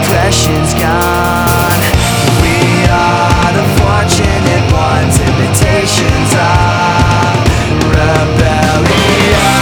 oppression's gone. We are the fortunate ones, imitations of rebellion.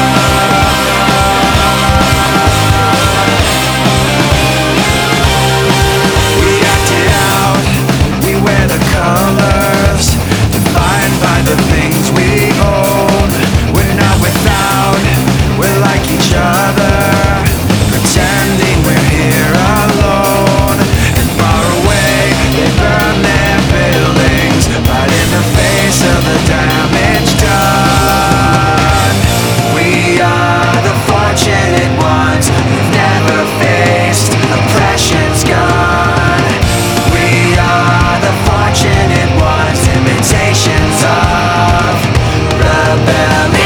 We act it out, we wear the colors, defined by the things we own. We're not without, we're like each other, pretending we're here alone. And far away, they burn their buildings, right in the face of the damage done. We are the fortunate ones who've never faced oppression's gun. We are the fortunate ones, imitations of rebellion.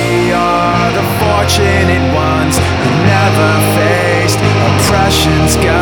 Fortunate ones who never faced oppression's gun.